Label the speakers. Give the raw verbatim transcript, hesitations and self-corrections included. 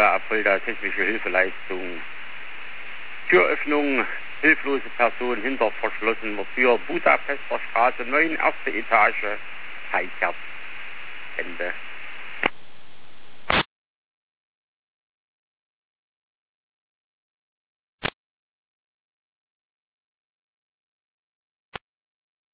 Speaker 1: Feuerwehr Apolda technische Hilfeleistung. Türöffnung, hilflose Person hinter verschlossener Tür, Budapester Straße neun, erste Etage, Heikerz. Ende.